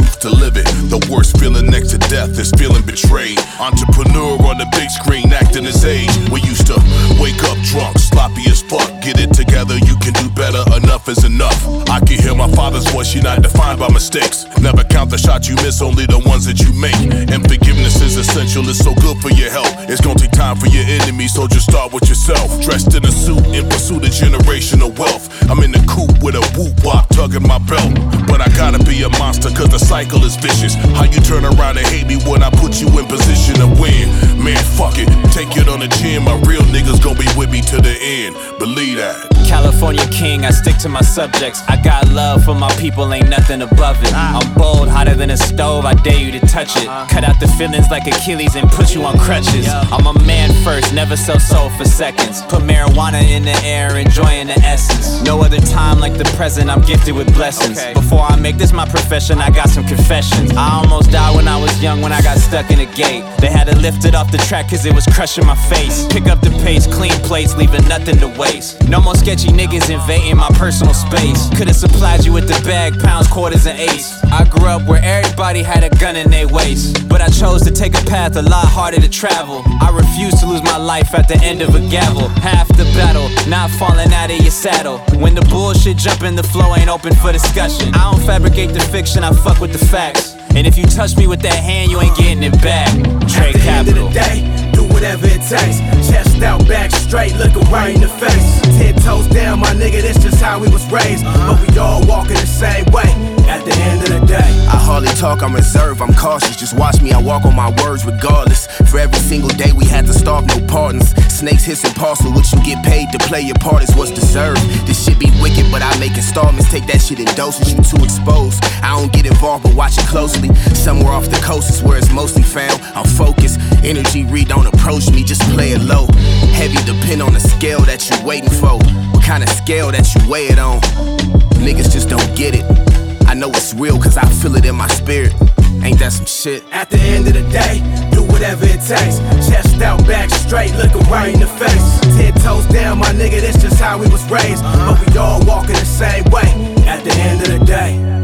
truth to live it. The worst feeling next to death is feeling betrayed. Entrepreneur on the big screen acting his age. We used to wake up drunk, sloppy as fuck. Get it together, you can do better, enough is enough. I can hear my father's voice, you're not defined by mistakes. Never count the shots you miss, only the ones that you make. And forgiveness is essential, it's so good for your health. It's gonna take time for your enemies, so just start with yourself. Dressed in a suit, in pursuit of generational wealth. I'm in the coupe with a whoop wop tugging my belt. But I gotta be a monster, cause the cycle is vicious. How you turn around and hate me when I put you in position to win? Man, fuck it, take it on the chin. My real niggas gon' be with me to the end, believe that. California king, I stick to my subjects. I got love for my people, ain't nothing above it. I'm bold, hotter than a stove, I dare you to touch it. Cut out the feelings like Achilles and put you on crutches. I'm a man first, never sell soul for seconds. Put marijuana in the air, enjoying the essence. No other time like the present, I'm gifted with blessings. Before I make this my profession, I got some confessions. I almost died when I was young, when I got stuck in a gate. They had to lift it off the track cause it was crushing my face. Pick up the pace, clean plates, leaving nothing to waste. No more sketchy niggas invading my personal space. Could've supplied you with the bag, pounds, quarters, and eighths. I grew up where everybody had a gun in their waist, but I chose to take a path a lot harder to travel. I refuse to lose my life at the end of a gavel. Half the battle, not falling out of your saddle. When the bullshit jumping, the flow ain't open for discussion. I don't fabricate the fiction, I fuck with the facts. And if you touch me with that hand, you ain't getting it back. Trade capital. At the end of the day, do whatever it takes. Chest out, back straight, looking right in the face. 10 toes down, my nigga, that's just how we was raised. But we all walking the same way. At the end of the day, I hardly talk, I'm reserved, I'm cautious. Just watch me, I walk on my words regardless. For every single day we had to starve, no pardons. Snakes hiss and parcel, what you get paid to play your part is what's deserved. This shit be wicked, but I make installments. Take that shit in doses, you too exposed. I don't get involved, but watch it closely. Somewhere off the coast is where it's mostly found. I'm focused, energy read, don't approach me, just play it low. Heavy depend on the scale that you waiting for. What kind of scale that you weigh it on? Niggas just don't get it. I know it's real cause I feel it in my spirit. Ain't that some shit? At the end of the day, do whatever it takes. Chest out, back straight, looking right in the face. 10 toes down, my nigga, that's just how we was raised. But we all walking the same way. At the end of the day.